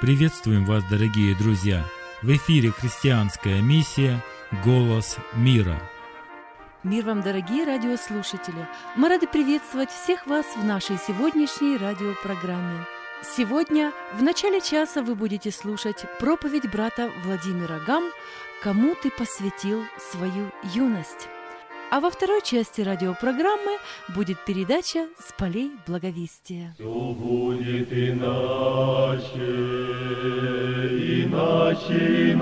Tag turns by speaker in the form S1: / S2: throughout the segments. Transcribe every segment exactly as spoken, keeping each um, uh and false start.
S1: Приветствуем вас, дорогие друзья! В эфире христианская миссия «Голос мира».
S2: Мир вам, дорогие радиослушатели! Мы рады приветствовать всех вас в нашей сегодняшней радиопрограмме. Сегодня в начале часа вы будете слушать проповедь брата Владимира Гам «Кому ты посвятил свою юность?». А во второй части радиопрограммы будет передача «С полей благовестия».
S3: Все будет иначе, иначе,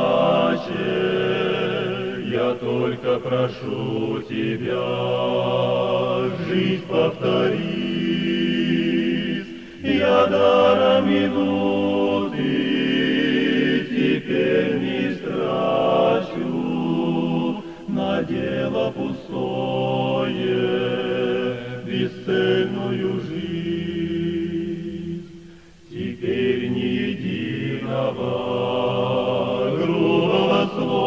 S3: иначе. Я только прошу тебя, жизнь повторись. Я даром иду, ты теперь не страчу на дело пустое, бесцельную жизнь. Теперь ни единого грубого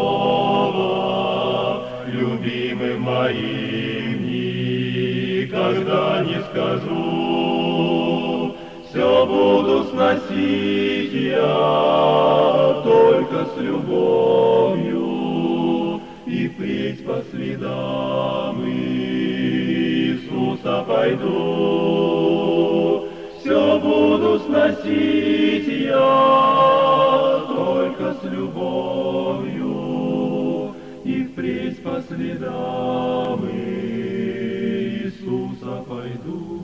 S3: слова любимым моим никогда не скажу. Все буду сносить я только с любовью и впредь по следам Иисуса пойду. Все буду сносить я только с любовью и впредь по следам Иисуса пойду.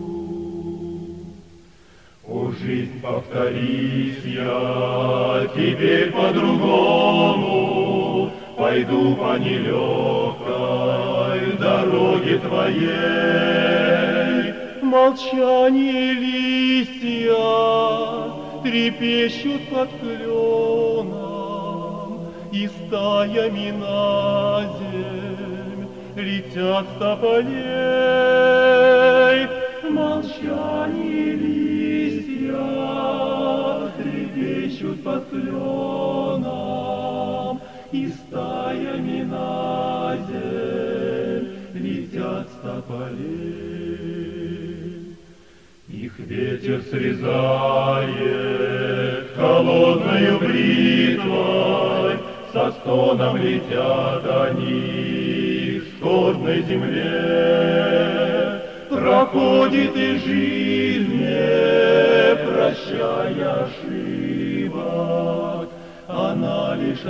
S3: О, жизнь, повторись я теперь по-другому, пойду по нелегкой дороге твоей. Молчание листья трепещут под кленом, и стаями на земь летят с тополей. Молчание листья трепещут под кленом, и стаями на земь летят с тополей. Их ветер срезает холодною бритвой, со стоном летят они к скорбной земле. Проходит и жизнь, не прощая ошибок, она лишь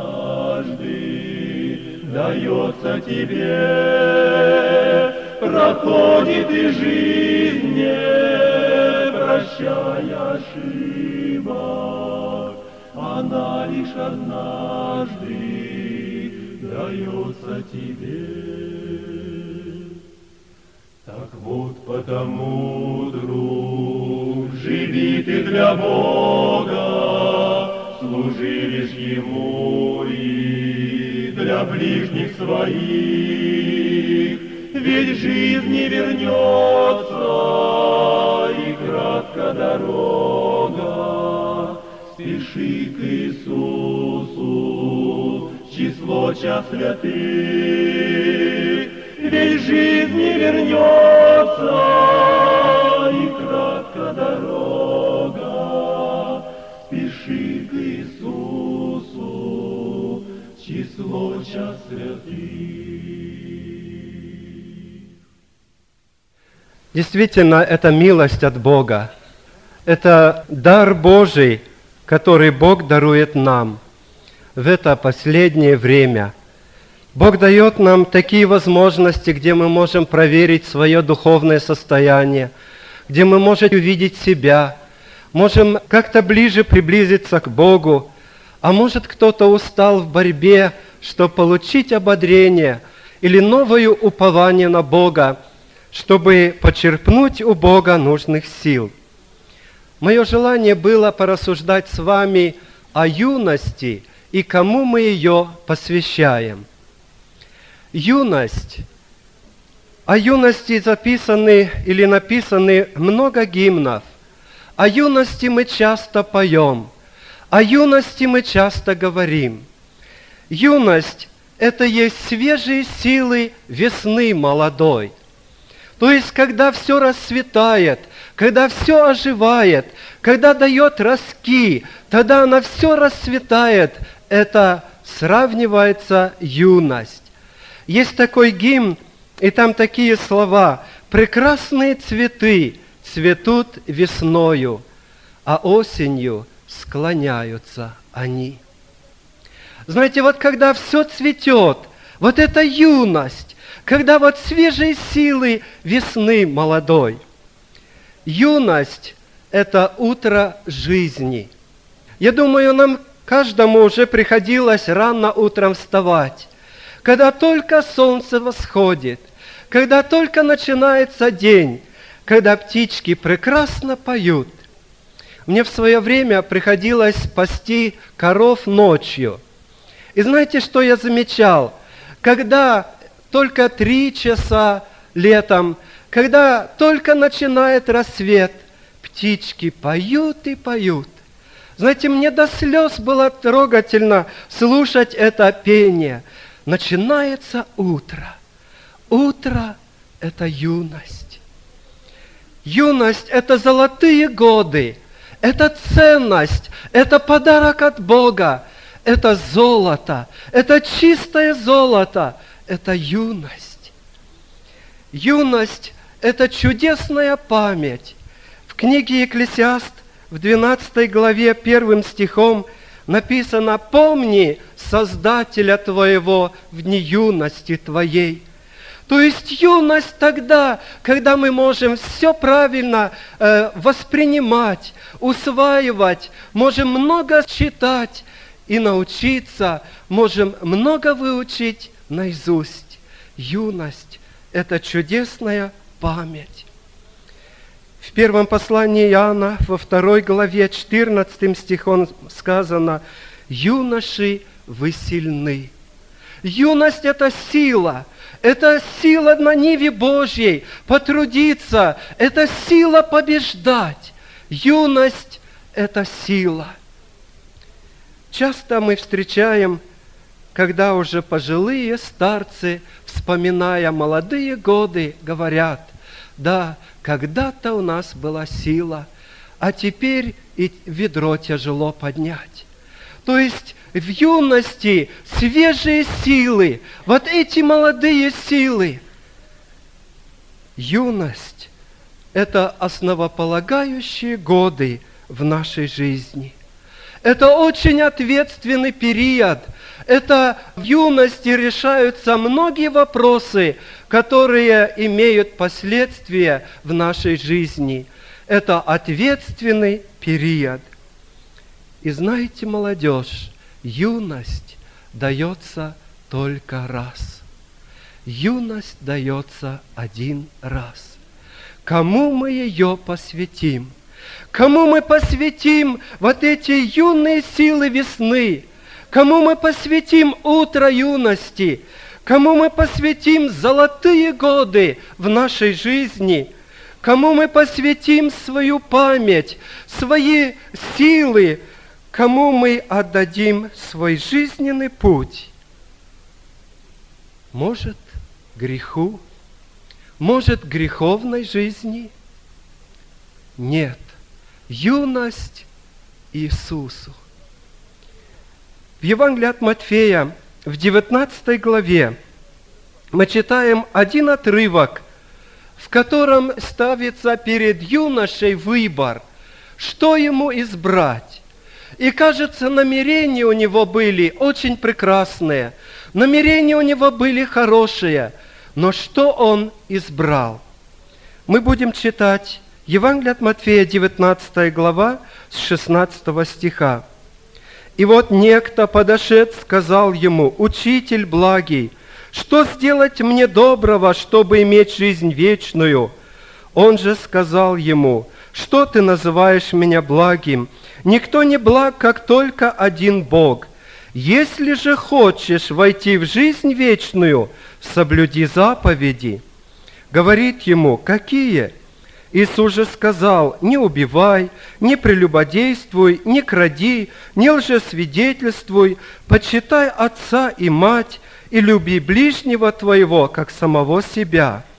S3: однажды дается тебе. Проходит и жизнь, не прощая ошибок, она лишь однажды дается тебе. Так вот потому, друг, живи ты для Бога, служи лишь Ему и для ближних своих. Ведь жизнь не вернется, и кратка дорога. Спеши к Иисусу, в число час святых. Ведь жизнь не вернется, и кратка дорога. Спеши к Иисусу, в число час святых.
S4: Действительно, это милость от Бога. Это дар Божий, который Бог дарует нам в это последнее время. Бог дает нам такие возможности, где мы можем проверить свое духовное состояние, где мы можем увидеть себя, можем как-то ближе приблизиться к Богу. А может, кто-то устал в борьбе, чтобы получить ободрение или новое упование на Бога, чтобы почерпнуть у Бога нужных сил. Мое желание было порассуждать с вами о юности и кому мы ее посвящаем. Юность. О юности записаны или написаны много гимнов. О юности мы часто поем. О юности мы часто говорим. Юность – это есть свежие силы весны молодой. То есть, когда все расцветает, когда все оживает, когда дает ростки, тогда она все расцветает. Это сравнивается юность. Есть такой гимн, и там такие слова: «Прекрасные цветы цветут весною, а осенью склоняются они». Знаете, вот когда все цветет, вот эта юность, когда вот свежие силы весны молодой. Юность – это утро жизни. Я думаю, нам каждому уже приходилось рано утром вставать, когда только солнце восходит, когда только начинается день, когда птички прекрасно поют. Мне в свое время приходилось пасти коров ночью. И знаете, что я замечал? Когда только три часа летом, когда только начинает рассвет, птички поют и поют. Знаете, мне до слез было трогательно слушать это пение. Начинается утро. Утро – это юность. Юность – это золотые годы, это ценность, это подарок от Бога. Это золото, это чистое золото, это юность. Юность – это чудесная память. В книге Екклесиаст в двенадцатой главе первым стихом написано: «Помни Создателя твоего в дни юности твоей». То есть юность тогда, когда мы можем все правильно э, воспринимать, усваивать, можем много читать, и научиться, можем много выучить наизусть. Юность – это чудесная память. В первом послании Иоанна, во второй главе, четырнадцатым стихом сказано: «Юноши, вы сильны». Юность – это сила, это сила на ниве Божьей потрудиться, это сила побеждать. Юность – это сила. Часто мы встречаем, когда уже пожилые старцы, вспоминая молодые годы, говорят: да, когда-то у нас была сила, а теперь и ведро тяжело поднять. То есть в юности свежие силы, вот эти молодые силы. Юность – это основополагающие годы в нашей жизни. Это очень ответственный период. Это в юности решаются многие вопросы, которые имеют последствия в нашей жизни. Это ответственный период. И знаете, молодежь, юность дается только раз. Юность дается один раз. Кому мы ее посвятим? Кому мы посвятим вот эти юные силы весны? Кому мы посвятим утро юности? Кому мы посвятим золотые годы в нашей жизни? Кому мы посвятим свою память, свои силы? Кому мы отдадим свой жизненный путь? Может, греху? Может, греховной жизни? Нет. Юность Иисусу. В Евангелии от Матфея, в девятнадцатой главе, мы читаем один отрывок, в котором ставится перед юношей выбор, что ему избрать. И, кажется, намерения у него были очень прекрасные, намерения у него были хорошие, но что он избрал? Мы будем читать Евангелие от Матфея, девятнадцатая глава, с шестнадцатого стиха. «И вот некто, подошед, сказал ему: Учитель благий, что сделать мне доброго, чтобы иметь жизнь вечную? Он же сказал ему: Что ты называешь меня благим? Никто не благ, как только один Бог. Если же хочешь войти в жизнь вечную, соблюди заповеди». Говорит ему: «Какие?» Иисус же сказал: «Не убивай, не прелюбодействуй, не кради, не лжесвидетельствуй, почитай отца и мать, и люби ближнего твоего, как самого себя».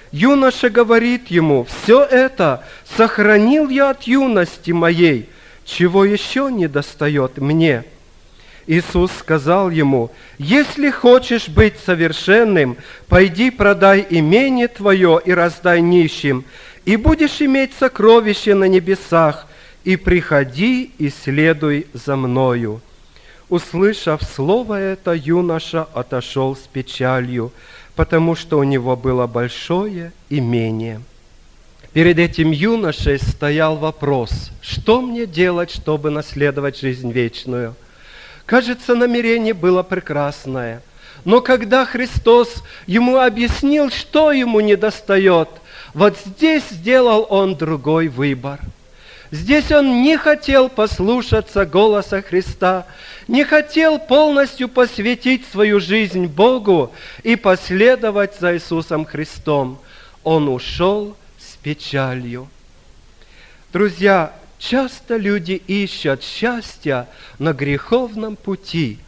S4: Юноша говорит ему: «Все это сохранил я от юности моей, чего еще не достает мне?» Иисус сказал ему: «Если хочешь быть совершенным, пойди продай имение твое и раздай нищим, и будешь иметь сокровище на небесах, и приходи и следуй за мною». Услышав слово это, юноша отошел с печалью, потому что у него было большое имение. Перед этим юношей стоял вопрос: что мне делать, чтобы наследовать жизнь вечную? Кажется, намерение было прекрасное. Но когда Христос ему объяснил, что ему недостает, вот здесь сделал он другой выбор. Здесь он не хотел послушаться голоса Христа, не хотел полностью посвятить свою жизнь Богу и последовать за Иисусом Христом. Он ушел с печалью. Друзья, часто люди ищут счастья на греховном пути,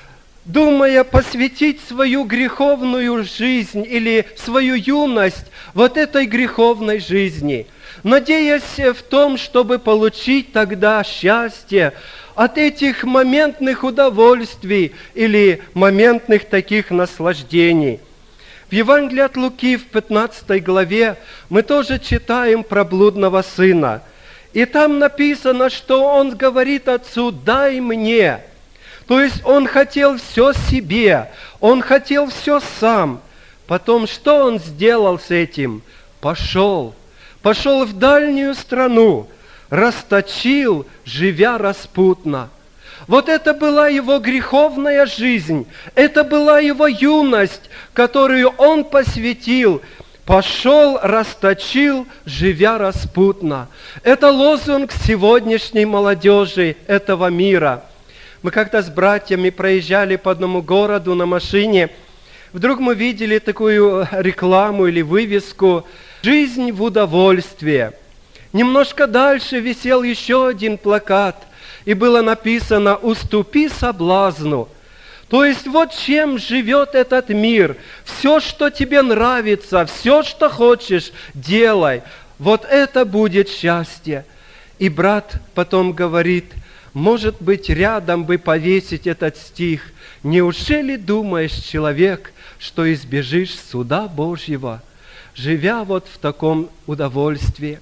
S4: думая посвятить свою греховную жизнь или свою юность вот этой греховной жизни, надеясь в том, чтобы получить тогда счастье от этих моментных удовольствий или моментных таких наслаждений. В Евангелии от Луки в пятнадцатой главе мы тоже читаем про блудного сына. И там написано, что он говорит отцу: «Дай мне». То есть он хотел все себе, он хотел все сам. Потом что он сделал с этим? Пошел. Пошел в дальнюю страну, расточил, живя распутно. Вот это была его греховная жизнь, это была его юность, которую он посвятил. Пошел, расточил, живя распутно. Это лозунг сегодняшней молодежи этого мира. Мы как-то с братьями проезжали по одному городу на машине. Вдруг мы видели такую рекламу или вывеску «Жизнь в удовольствии». Немножко дальше висел еще один плакат, и было написано «Уступи соблазну». То есть вот чем живет этот мир. Все, что тебе нравится, все, что хочешь, делай. Вот это будет счастье. И брат потом говорит: может быть, рядом бы повесить этот стих: «Неужели думаешь, человек, что избежишь суда Божьего, живя вот в таком удовольствии?»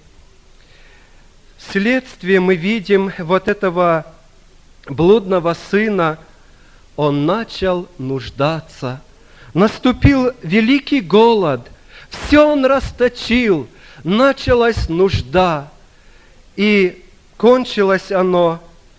S4: Вследствие мы видим вот этого блудного сына. Он начал нуждаться. Наступил великий голод. Все он расточил. Началась нужда. И кончилось оно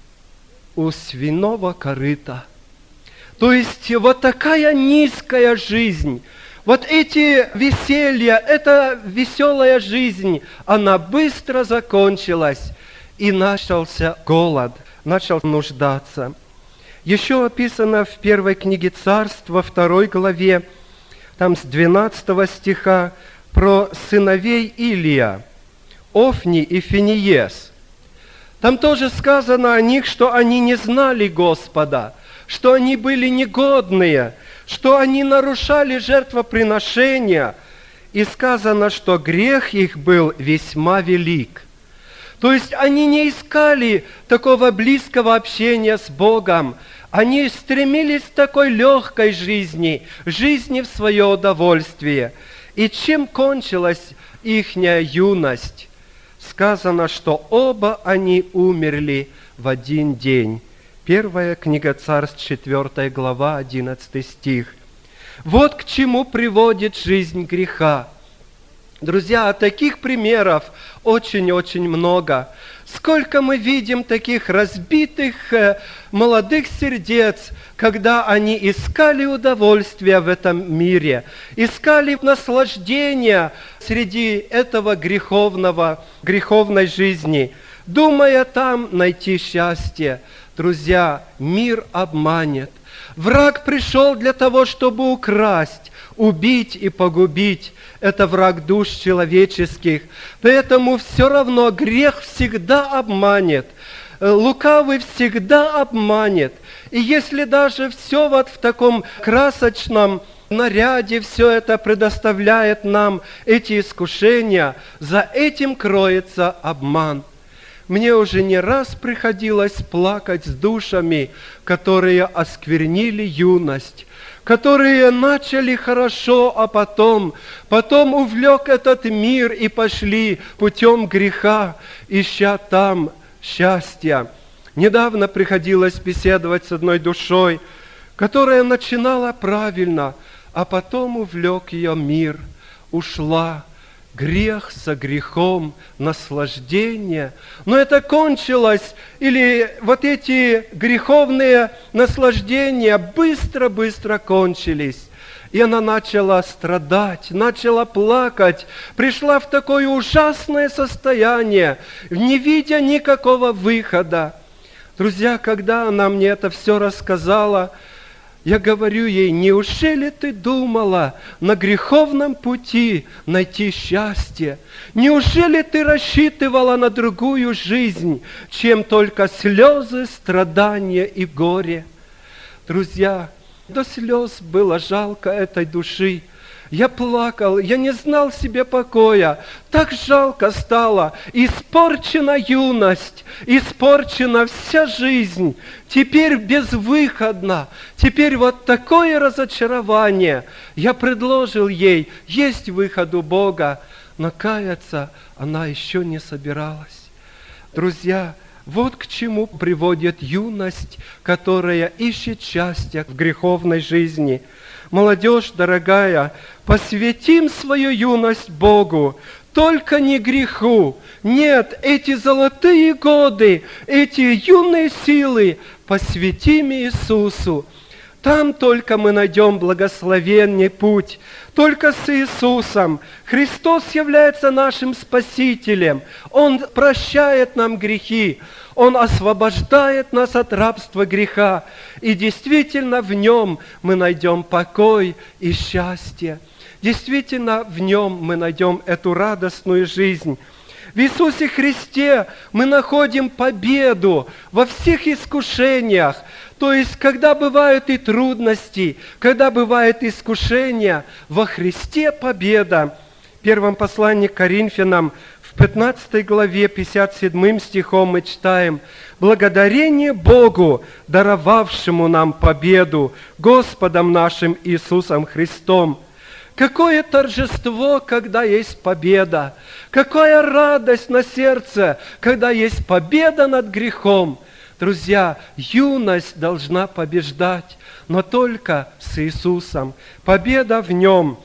S4: у свиного корыта. То есть вот такая низкая жизнь. Вот эти веселья, эта веселая жизнь, она быстро закончилась. И начался голод. Начал нуждаться. Еще описано в первой книге Царств, во второй главе, там с двенадцатого стиха, про сыновей Илия, Офни и Финиес. Там тоже сказано о них, что они не знали Господа, что они были негодные, что они нарушали жертвоприношения, и сказано, что грех их был весьма велик. То есть они не искали такого близкого общения с Богом, они стремились к такой легкой жизни, жизни в свое удовольствие. И чем кончилась ихняя юность? Сказано, что оба они умерли в один день. Первая книга Царств, четвёртая глава, одиннадцатый стих. Вот к чему приводит жизнь греха. Друзья, таких примеров очень-очень много. Сколько мы видим таких разбитых э, молодых сердец, когда они искали удовольствия в этом мире, искали наслаждения среди этого греховного, греховной жизни, думая там найти счастье. Друзья, мир обманет. Враг пришел для того, чтобы украсть, убить и погубить. Это враг душ человеческих. Поэтому все равно грех всегда обманет. Лукавый всегда обманет. И если даже все вот в таком красочном наряде все это предоставляет нам, эти искушения, за этим кроется обман. Мне уже не раз приходилось плакать с душами, которые осквернили юность, которые начали хорошо, а потом, потом увлек этот мир и пошли путем греха, ища там счастья. Недавно приходилось беседовать с одной душой, которая начинала правильно, а потом увлек ее мир, ушла. Грех со грехом, наслаждение. Но это кончилось, или вот эти греховные наслаждения быстро-быстро кончились. И она начала страдать, начала плакать, пришла в такое ужасное состояние, не видя никакого выхода. Друзья, когда она мне это все рассказала, я говорю ей: неужели ты думала на греховном пути найти счастье? Неужели ты рассчитывала на другую жизнь, чем только слезы, страдания и горе? Друзья, до слез было жалко этой души. Я плакал, я не знал себе покоя. Так жалко стало. Испорчена юность, испорчена вся жизнь. Теперь безвыходно. Теперь вот такое разочарование. Я предложил ей, есть выход у Бога, но каяться она еще не собиралась. Друзья, вот к чему приводит юность, которая ищет счастья в греховной жизни. Молодежь, дорогая, посвятим свою юность Богу, только не греху. Нет, эти золотые годы, эти юные силы посвятим Иисусу. Там только мы найдем благословенный путь. Только с Иисусом. Христос является нашим Спасителем. Он прощает нам грехи. Он освобождает нас от рабства греха. И действительно в Нем мы найдем покой и счастье. Действительно в Нем мы найдем эту радостную жизнь. В Иисусе Христе мы находим победу во всех искушениях. То есть, когда бывают и трудности, когда бывает искушение, во Христе победа. В первом послании к Коринфянам, в пятнадцатой главе, пятьдесят седьмым стихом мы читаем: «Благодарение Богу, даровавшему нам победу, Господом нашим Иисусом Христом». Какое торжество, когда есть победа! Какая радость на сердце, когда есть победа над грехом! Друзья, юность должна побеждать, но только с Иисусом. Победа в Нем.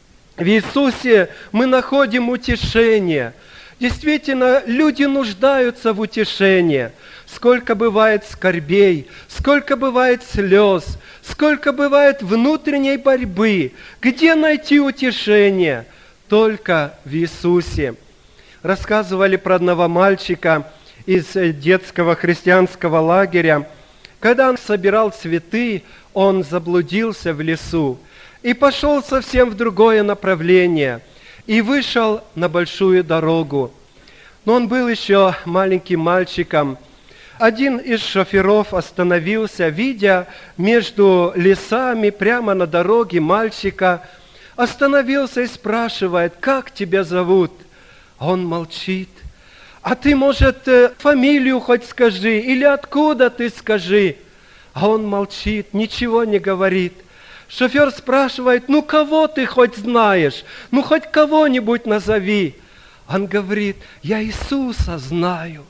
S4: В Иисусе мы находим утешение. Действительно, люди нуждаются в утешении. Сколько бывает скорбей, сколько бывает слез, сколько бывает внутренней борьбы. Где найти утешение? Только в Иисусе. Рассказывали про одного мальчика из детского христианского лагеря. Когда он собирал цветы, он заблудился в лесу и пошел совсем в другое направление и вышел на большую дорогу. Но он был еще маленьким мальчиком. Один из шоферов остановился, видя между лесами прямо на дороге мальчика, остановился и спрашивает: «Как тебя зовут?» А он молчит. «А ты, может, фамилию хоть скажи, или откуда ты скажи?» А он молчит, ничего не говорит. Шофер спрашивает: «Ну, кого ты хоть знаешь? Ну, хоть кого-нибудь назови». Он говорит: «Я Иисуса знаю».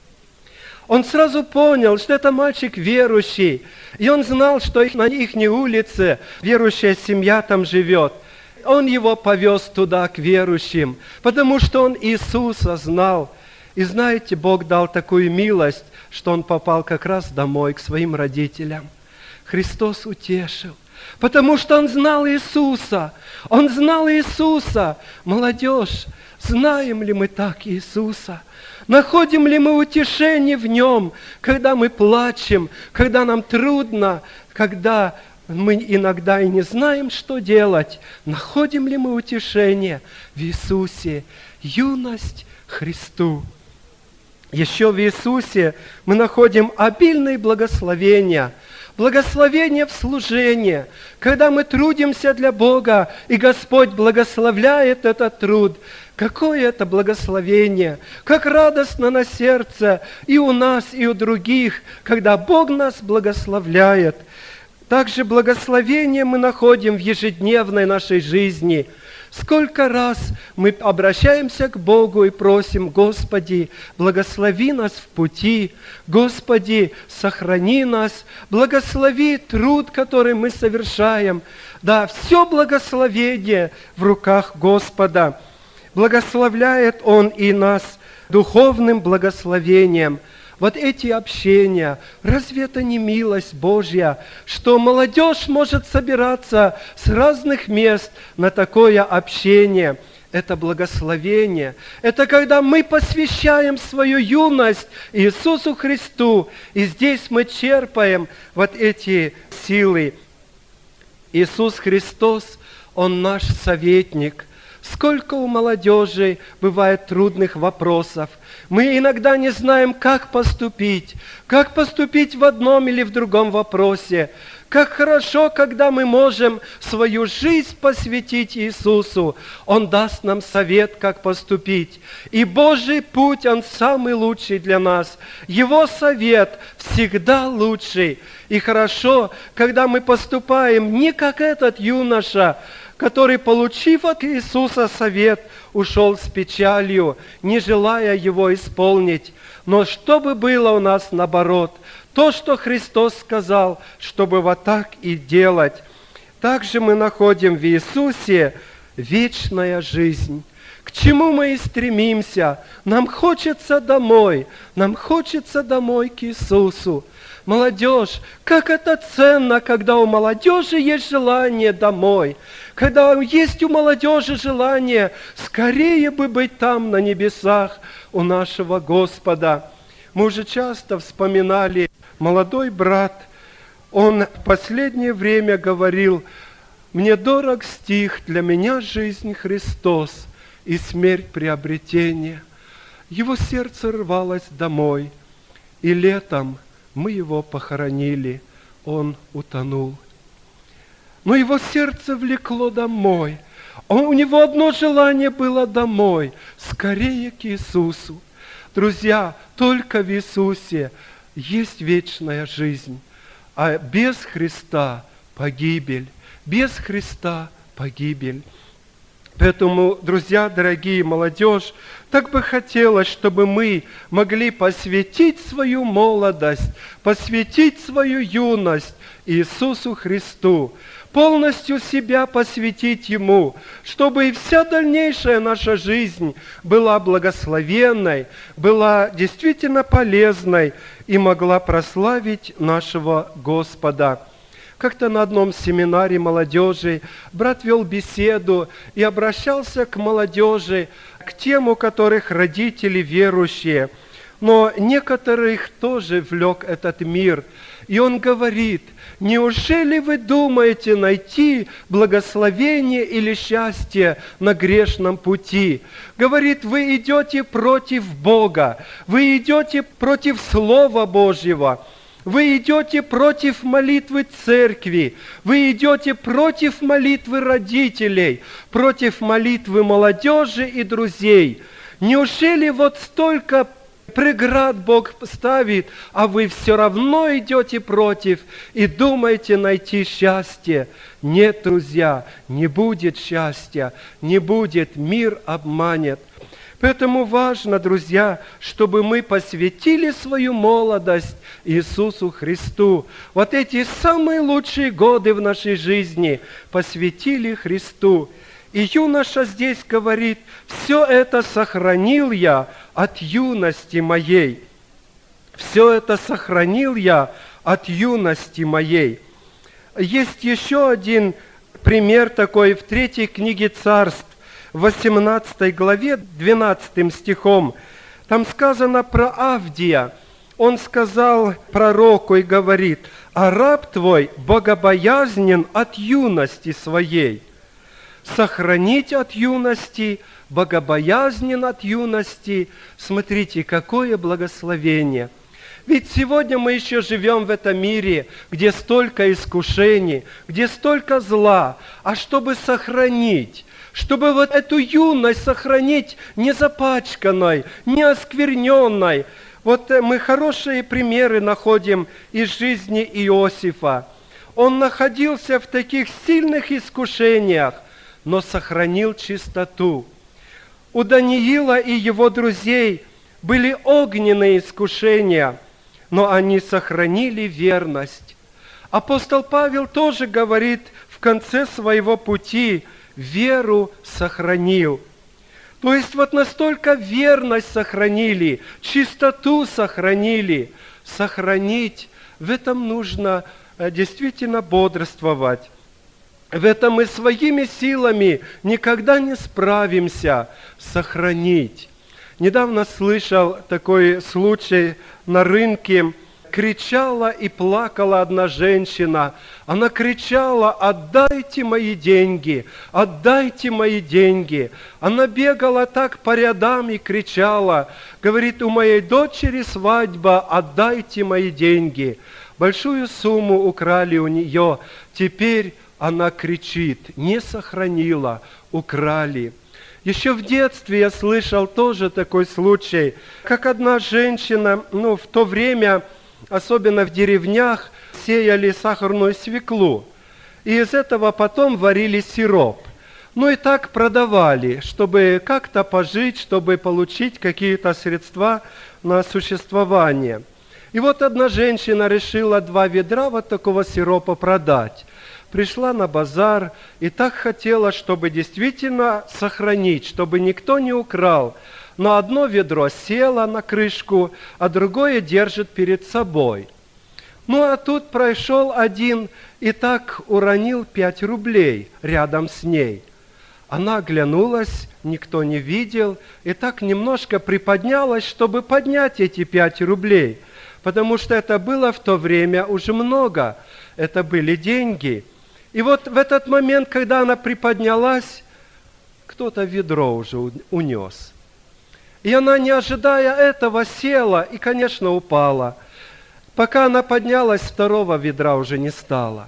S4: Он сразу понял, что это мальчик верующий, и он знал, что их, на их улице верующая семья там живет. Он его повез туда, к верующим, потому что он Иисуса знал. И знаете, Бог дал такую милость, что он попал как раз домой к своим родителям. Христос утешил, потому что он знал Иисуса. Он знал Иисуса. Молодежь, знаем ли мы так Иисуса? Находим ли мы утешение в Нем, когда мы плачем, когда нам трудно, когда мы иногда и не знаем, что делать? Находим ли мы утешение в Иисусе? Юность Христу. Еще в Иисусе мы находим обильные благословения. Благословение в служении, когда мы трудимся для Бога, и Господь благословляет этот труд. Какое это благословение, как радостно на сердце и у нас, и у других, когда Бог нас благословляет. Также благословение мы находим в ежедневной нашей жизни. Сколько раз мы обращаемся к Богу и просим: Господи, благослови нас в пути, Господи, сохрани нас, благослови труд, который мы совершаем. Да, все благословение в руках Господа. Благословляет Он и нас духовным благословением. Вот эти общения, разве это не милость Божья, что молодежь может собираться с разных мест на такое общение? Это благословение. Это когда мы посвящаем свою юность Иисусу Христу, и здесь мы черпаем вот эти силы. Иисус Христос, Он наш советник. Сколько у молодежи бывает трудных вопросов. Мы иногда не знаем, как поступить, как поступить в одном или в другом вопросе. Как хорошо, когда мы можем свою жизнь посвятить Иисусу. Он даст нам совет, как поступить. И Божий путь, Он самый лучший для нас. Его совет всегда лучший. И хорошо, когда мы поступаем не как этот юноша, который, получив от Иисуса совет, ушел с печалью, не желая его исполнить. Но чтобы было у нас наоборот, то, что Христос сказал, чтобы вот так и делать. Также мы находим в Иисусе вечная жизнь. К чему мы и стремимся? Нам хочется домой, нам хочется домой к Иисусу. Молодежь, как это ценно, когда у молодежи есть желание домой, когда есть у молодежи желание скорее бы быть там, на небесах, у нашего Господа. Мы уже часто вспоминали, молодой брат, он в последнее время говорил: «Мне дорог стих, для меня жизнь Христос и смерть приобретение». Его сердце рвалось домой, и летом мы его похоронили, он утонул. Но его сердце влекло домой. Он, у него одно желание было домой, скорее к Иисусу. Друзья, только в Иисусе есть вечная жизнь, а без Христа погибель, без Христа погибель. Поэтому, друзья, дорогие, молодежь, так бы хотелось, чтобы мы могли посвятить свою молодость, посвятить свою юность Иисусу Христу, полностью себя посвятить Ему, чтобы и вся дальнейшая наша жизнь была благословенной, была действительно полезной и могла прославить нашего Господа. Как-то на одном семинаре молодежи брат вел беседу и обращался к молодежи, к тем, у которых родители верующие. Но некоторых тоже влек этот мир. И он говорит: неужели вы думаете найти благословение или счастье на грешном пути? Говорит, вы идете против Бога, вы идете против Слова Божьего. Вы идете против молитвы церкви, вы идете против молитвы родителей, против молитвы молодежи и друзей. Неужели вот столько преград Бог ставит, а вы все равно идете против и думаете найти счастье? Нет, друзья, не будет счастья, не будет, мир обманет. Поэтому важно, друзья, чтобы мы посвятили свою молодость Иисусу Христу. Вот эти самые лучшие годы в нашей жизни посвятили Христу. И юноша здесь говорит: все это сохранил я от юности моей. Все это сохранил я от юности моей. Есть еще один пример такой в третьей книге Царств, в восемнадцатой главе, двенадцатым стихом. Там сказано про Авдия. Он сказал пророку и говорит: «А раб твой богобоязнен от юности своей». Сохранить от юности, богобоязнен от юности. Смотрите, какое благословение. Ведь сегодня мы еще живем в этом мире, где столько искушений, где столько зла. А чтобы сохранить, чтобы вот эту юность сохранить не запачканной, не оскверненной. Вот мы хорошие примеры находим из жизни Иосифа. Он находился в таких сильных искушениях, но сохранил чистоту. У Даниила и его друзей были огненные искушения, но они сохранили верность. Апостол Павел тоже говорит в конце своего пути: веру сохранил. То есть вот настолько верность сохранили, чистоту сохранили. Сохранить, в этом нужно действительно бодрствовать. В этом мы своими силами никогда не справимся. Сохранить. Недавно слышал такой случай на рынке. Кричала и плакала одна женщина. Она кричала: отдайте мои деньги, отдайте мои деньги. Она бегала так по рядам и кричала. Говорит: у моей дочери свадьба, отдайте мои деньги. Большую сумму украли у нее. Теперь она кричит: не сохранила, украли. Еще в детстве я слышал тоже такой случай, как одна женщина, ну, в то время, особенно в деревнях, сеяли сахарную свеклу. И из этого потом варили сироп. Ну и так продавали, чтобы как-то пожить, чтобы получить какие-то средства на существование. И вот одна женщина решила два ведра вот такого сиропа продать. Пришла на базар и так хотела, чтобы действительно сохранить, чтобы никто не украл. Но одно ведро село на крышку, а другое держит перед собой. Ну а тут прошел один и так уронил пять рублей рядом с ней. Она оглянулась, никто не видел, и так немножко приподнялась, чтобы поднять эти пять рублей, потому что это было в то время уже много, это были деньги. И вот в этот момент, когда она приподнялась, кто-то ведро уже унес. И она, не ожидая этого, села и, конечно, упала. Пока она поднялась, второго ведра уже не стало.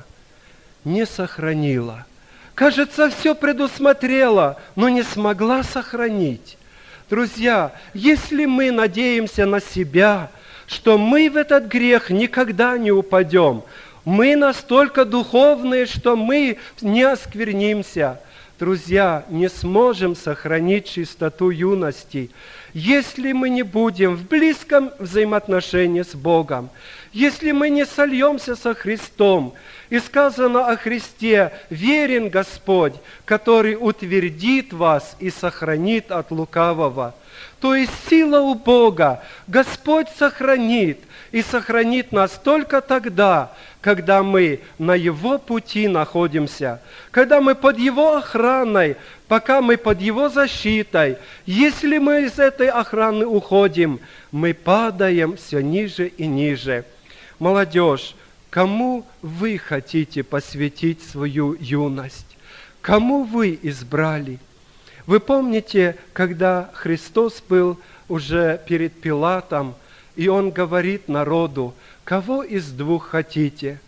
S4: Не сохранила. Кажется, все предусмотрела, но не смогла сохранить. Друзья, если мы надеемся на себя, что мы в этот грех никогда не упадем, мы настолько духовные, что мы не осквернимся. Друзья, не сможем сохранить чистоту юности, если мы не будем в близком взаимоотношении с Богом, если мы не сольемся со Христом. И сказано о Христе: верен Господь, который утвердит вас и сохранит от лукавого. То есть сила у Бога. Господь сохранит, и сохранит нас только тогда, когда мы на Его пути находимся, когда мы под Его охраной, пока мы под Его защитой. Если мы из этой охраны уходим, мы падаем все ниже и ниже. Молодежь, кому вы хотите посвятить свою юность? Кому вы избрали? Вы помните, когда Христос был уже перед Пилатом, и Он говорит народу: кого из двух хотите?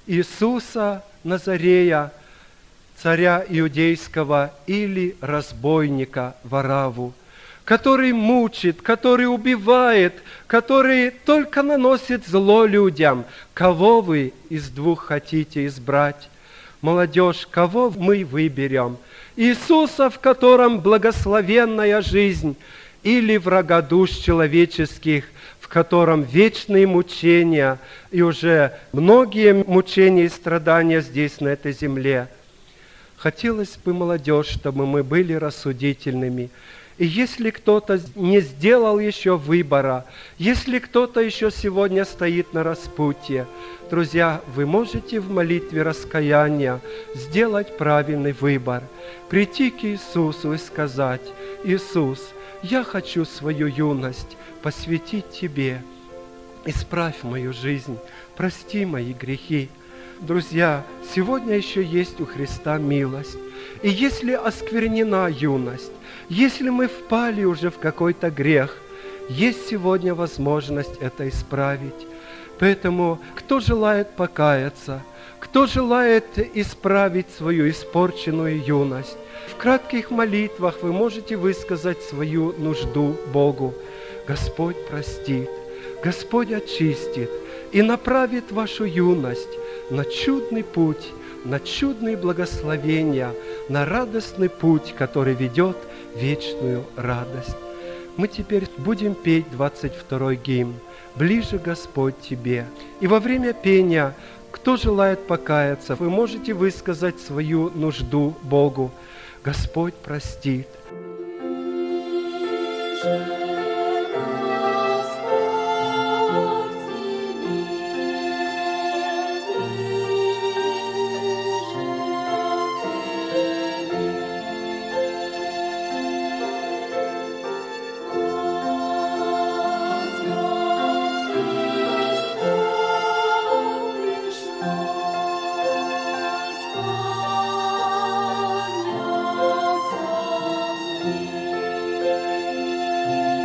S4: Иисуса Назарея, царя иудейского, или разбойника Варавву, который мучит, который убивает, который только наносит зло людям? Кого вы из двух хотите избрать? Молодежь, кого мы выберем? Иисуса, в котором благословенная жизнь, или врага душ человеческих, в котором вечные мучения и уже многие мучения и страдания здесь, на этой земле? Хотелось бы, молодежь, чтобы мы были рассудительными. И если кто-то не сделал еще выбора, если кто-то еще сегодня стоит на распутье, друзья, вы можете в молитве раскаяния сделать правильный выбор, прийти к Иисусу и сказать: Иисус, я хочу свою юность посвятить Тебе. Исправь мою жизнь, прости мои грехи. Друзья, сегодня еще есть у Христа милость. И если осквернена юность, если мы впали уже в какой-то грех, есть сегодня возможность это исправить. Поэтому, кто желает покаяться, кто желает исправить свою испорченную юность, в кратких молитвах вы можете высказать свою нужду Богу. Господь простит, Господь очистит и направит вашу юность на чудный путь, на чудные благословения, на радостный путь, который ведет в вечную радость. Мы теперь будем петь двадцать второй гимн «Ближе Господь тебе». И во время пения, кто желает покаяться, вы можете высказать свою нужду Богу. Господь простит.
S5: Thank you.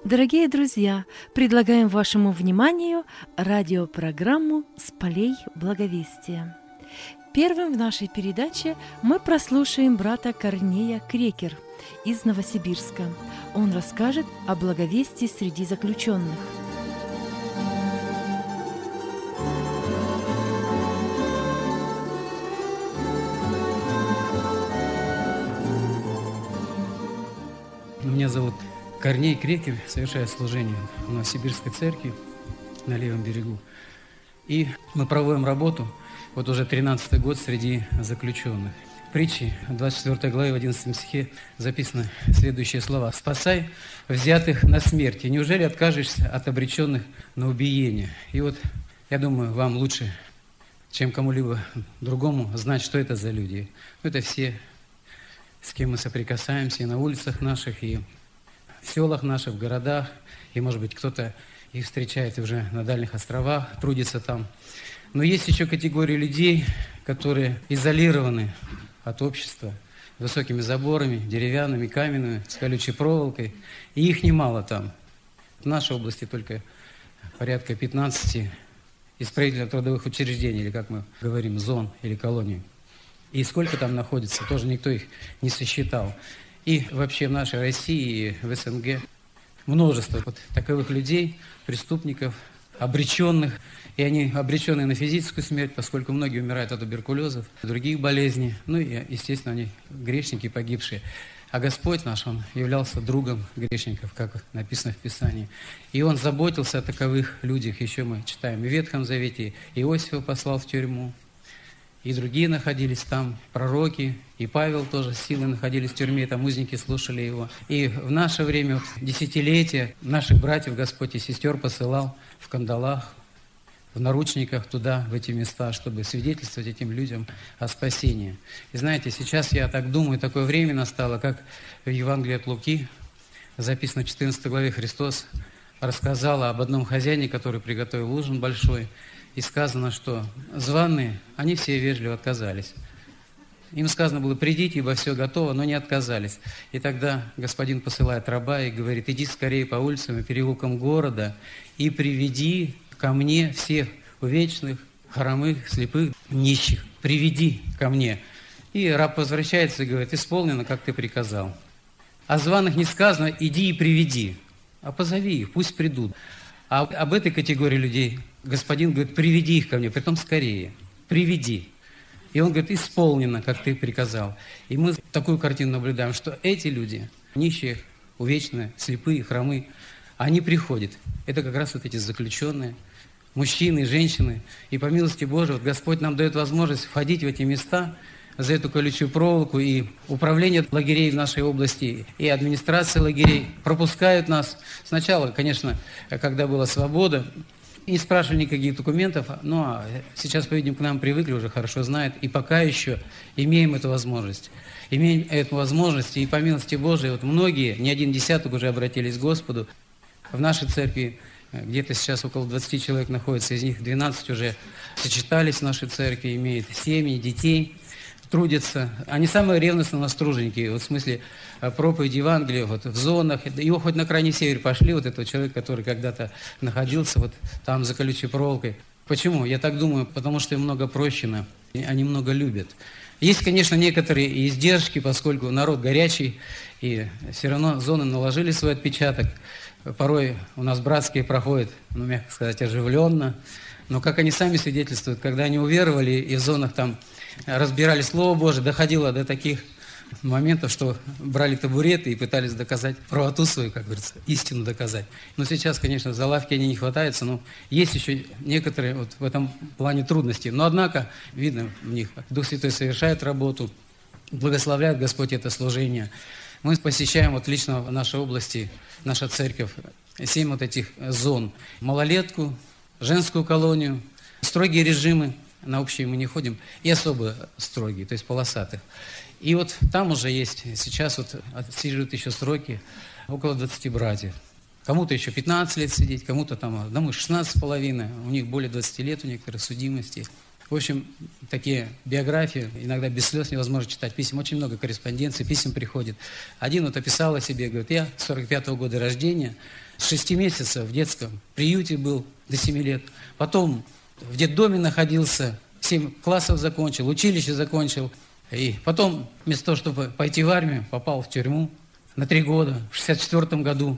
S2: Дорогие друзья, предлагаем вашему вниманию радиопрограмму «С полей благовестия». Первым в нашей передаче мы прослушаем брата Корнея Крекер из Новосибирска. Он расскажет о благовестии среди заключенных.
S5: Меня зовут Корней Крекер, совершаю служение в Новосибирской церкви на левом берегу. И мы проводим работу вот уже тринадцатый год среди заключенных. В притче двадцать четвёртой главе в одиннадцатом стихе записаны следующие слова. «Спасай взятых на смерть, и неужели откажешься от обреченных на убиение?» И вот я думаю, вам лучше, чем кому-либо другому, знать, что это за люди. Это все, с кем мы соприкасаемся и на улицах наших, и в селах наших, в городах, и, может быть, кто-то их встречает уже на дальних островах, трудится там. Но есть еще категория людей, которые изолированы от общества высокими заборами, деревянными, каменными, с колючей проволокой, и их немало там. В нашей области только порядка пятнадцати исправительно-трудовых учреждений, или, как мы говорим, зон или колоний. И сколько там находится, тоже никто их не сосчитал. И вообще в нашей России и в СНГ множество вот таковых людей, преступников, обреченных. И они обречены на физическую смерть, поскольку многие умирают от туберкулезов, других болезней. Ну и, естественно, они грешники, погибшие. А Господь наш, Он являлся другом грешников, как написано в Писании. И Он заботился о таковых людях. Еще мы читаем в Ветхом Завете. Иосифа послал в тюрьму. И другие находились там, пророки, и Павел тоже с силой находились в тюрьме, там узники слушали его. И в наше время, вот, десятилетия, наших братьев Господь и сестер посылал в кандалах, в наручниках туда, в эти места, чтобы свидетельствовать этим людям о спасении. И знаете, сейчас я так думаю, такое время настало, как в Евангелии от Луки, записано в четырнадцатой главе, Христос рассказал об одном хозяине, который приготовил ужин большой. И сказано, что званые, они все вежливо отказались. Им сказано было, придите, ибо все готово, но не отказались. И тогда господин посылает раба и говорит, иди скорее по улицам и переулкам города и приведи ко мне всех увечных, хромых, слепых, нищих. Приведи ко мне. И раб возвращается и говорит, исполнено, как ты приказал. О званых не сказано, иди и приведи, а позови их, пусть придут. А об этой категории людей господин говорит, приведи их ко мне, притом скорее, приведи. И он говорит, исполнено, как ты приказал. И мы такую картину наблюдаем, что эти люди, нищие, увечные, слепые, хромые, они приходят. Это как раз вот эти заключенные, мужчины, женщины. И по милости Божией, вот Господь нам дает возможность входить в эти места, за эту колючую проволоку, и управление лагерей в нашей области, и администрация лагерей пропускают нас. Сначала, конечно, когда была свобода, не спрашивали никаких документов, но сейчас, по-видимому, к нам привыкли, уже хорошо знают, и пока еще имеем эту возможность. Имеем эту возможность, и по милости Божией, вот многие, не один десяток уже обратились к Господу. В нашей церкви где-то сейчас около двадцати человек находится, из них двенадцать уже сочетались в нашей церкви, имеют семьи, детей, трудятся. Они самые ревностные у нас труженики, вот в смысле проповеди Евангелия, вот в зонах. Его хоть на крайний север пошли, вот этого человека, который когда-то находился вот там за колючей проволокой. Почему? Я так думаю, потому что им много прощено, они много любят. Есть, конечно, некоторые издержки, поскольку народ горячий, и все равно зоны наложили свой отпечаток. Порой у нас братские проходят, ну, мягко сказать, оживленно. Но как они сами свидетельствуют, когда они уверовали и в зонах там разбирали Слово Божие, доходило до таких моментов, что брали табуреты и пытались доказать правоту свою, как говорится, истину доказать. Но сейчас, конечно, за лавки они не хватаются, но есть еще некоторые вот в этом плане трудности. Но, однако, видно в них, Дух Святой совершает работу, благословляет Господь это служение. Мы посещаем вот лично в нашей области, наша церковь, семь вот этих зон. Малолетку, женскую колонию, строгие режимы, на общие мы не ходим, и особо строгие, то есть полосатых. И вот там уже есть, сейчас вот отсиживают еще сроки около двадцати братьев. Кому-то еще пятнадцать лет сидеть, кому-то там одному шестнадцать с половиной, у них более двадцати лет у некоторых судимостей. В общем, такие биографии, иногда без слез невозможно читать писем, очень много корреспонденций, писем приходит. Один вот описал о себе, говорит, я сорок пятого года рождения, с шести месяцев в детском приюте был до семи лет. Потом в детдоме находился, семь классов закончил, училище закончил. И потом, вместо того, чтобы пойти в армию, попал в тюрьму на три года, в шестьдесят четвёртом году.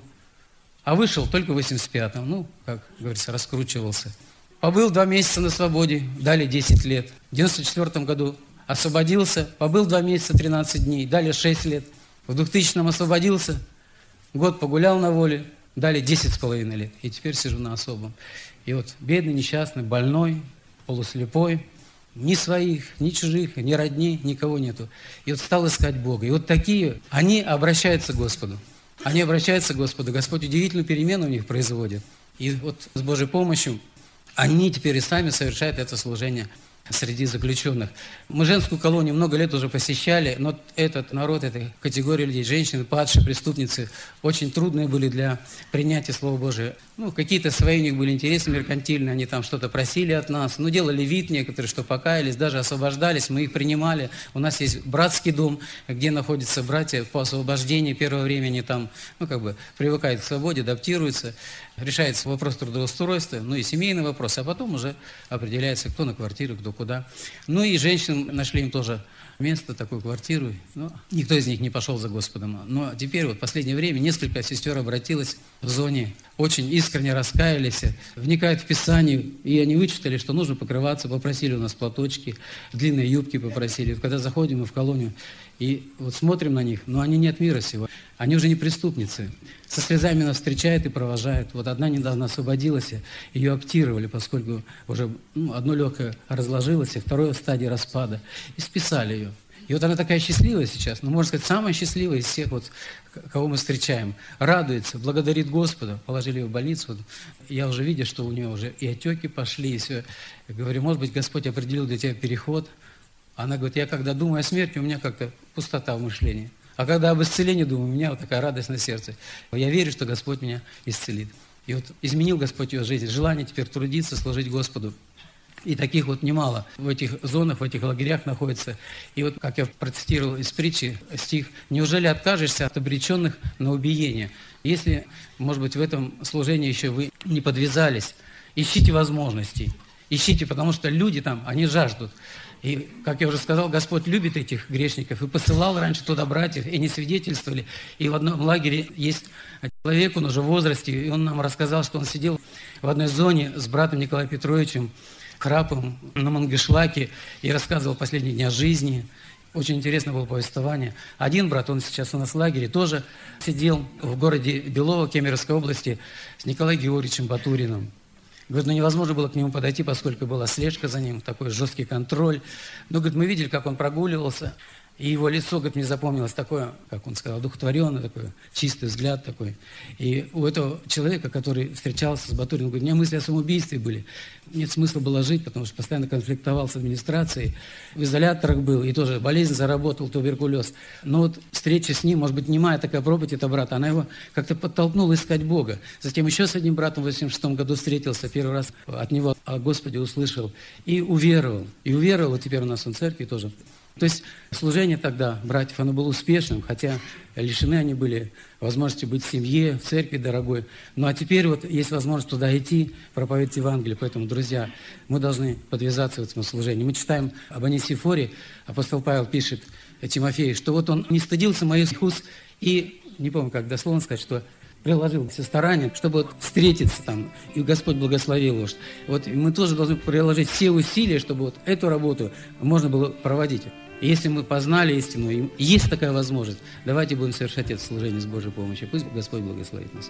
S5: А вышел только в восемьдесят пятом. Ну, как говорится, раскручивался. Побыл два месяца на свободе, дали десять лет. В девяносто четвёртом году освободился, побыл два месяца, тринадцать дней, дали шесть лет. В двухтысячном освободился, год погулял на воле, дали десять с половиной лет. И теперь сижу на особом. И вот бедный, несчастный, больной, полуслепой, ни своих, ни чужих, ни родни, никого нету. И вот стал искать Бога. И вот такие, они обращаются к Господу. Они обращаются к Господу. Господь удивительную перемену у них производит. И вот с Божьей помощью они теперь и сами совершают это служение среди заключенных. Мы женскую колонию много лет уже посещали, но этот народ, эта категория людей, женщины, падшие, преступницы, очень трудные были для принятия Слова Божия. Ну, какие-то свои у них были интересы меркантильные, они там что-то просили от нас, ну, делали вид некоторые, что покаялись, даже освобождались, мы их принимали. У нас есть братский дом, где находятся братья по освобождению. Первое время они там, ну, как бы привыкают к свободе, адаптируются, решается вопрос трудоустройства, ну, и семейный вопрос, а потом уже определяется, кто на квартиру, кто куда. Ну и женщинам нашли им тоже место, такую квартиру. Но никто из них не пошел за Господом. Но теперь вот в последнее время несколько сестер обратилось в зоне, очень искренне раскаялись, вникают в Писание, и они вычитали, что нужно покрываться, попросили у нас платочки, длинные юбки попросили. Когда заходим мы в колонию, и вот смотрим на них, но они не от мира сего, они уже не преступницы. Со слезами нас встречают и провожают. Вот одна недавно освободилась, ее аптировали, поскольку уже ну, одно легкое разложилось, и второе в стадии распада, и списали ее. И вот она такая счастливая сейчас, ну, можно сказать, самая счастливая из всех, вот, кого мы встречаем. Радуется, благодарит Господа. Положили ее в больницу. Вот. Я уже видел, что у нее уже и отеки пошли, и все. Я говорю, может быть, Господь определил для тебя переход. Она говорит, я когда думаю о смерти, у меня как-то пустота в мышлении. А когда об исцелении думаю, у меня вот такая радость на сердце. Я верю, что Господь меня исцелит. И вот изменил Господь ее жизнь. Желание теперь трудиться, служить Господу. И таких вот немало в этих зонах, в этих лагерях находится. И вот, как я процитировал из притчи стих, «Неужели откажешься от обреченных на убиение?» Если, может быть, в этом служении еще вы не подвязались, ищите возможностей. Ищите, потому что люди там, они жаждут. И, как я уже сказал, Господь любит этих грешников и посылал раньше туда братьев, и не свидетельствовали. И в одном лагере есть человек, он уже в возрасте, и он нам рассказал, что он сидел в одной зоне с братом Николаем Петровичем Храпом на Мангышлаке и рассказывал последние дни о жизни. Очень интересно было повествование. Один брат, он сейчас у нас в лагере, тоже сидел в городе Белово, Кемеровской области, с Николаем Георгиевичем Батуриным. Говорит, ну невозможно было к нему подойти, поскольку была слежка за ним, такой жесткий контроль. Но, говорит, мы видели, как он прогуливался, и его лицо, говорит, мне запомнилось такое, как он сказал, одухотворенное, такой чистый взгляд такой. И у этого человека, который встречался с Батуриным, говорит, у меня мысли о самоубийстве были. Нет смысла было жить, потому что постоянно конфликтовал с администрацией, в изоляторах был, и тоже болезнь заработал, туберкулез. Но вот встреча с ним, может быть, немая такая проповедь этого брата, она его как-то подтолкнула искать Бога. Затем еще с одним братом в восемьдесят шестом году встретился, первый раз от него о Господе услышал и уверовал. И уверовал, вот теперь у нас он в церкви тоже. То есть служение тогда братьев, оно было успешным, хотя лишены они были возможности быть в семье, в церкви дорогой. Ну а теперь вот есть возможность туда идти, проповедовать Евангелие. Поэтому, друзья, мы должны подвязаться в этом служении. Мы читаем об Онисифоре, апостол Павел пишет Тимофею, что вот он не стыдился моих уст и, не помню как дословно сказать, что приложил все старания, чтобы вот встретиться там, и Господь благословил его. Вот мы тоже должны приложить все усилия, чтобы вот эту работу можно было проводить. И если мы познали истину, и есть такая возможность, давайте будем совершать это служение с Божьей помощью. Пусть Господь благословит нас.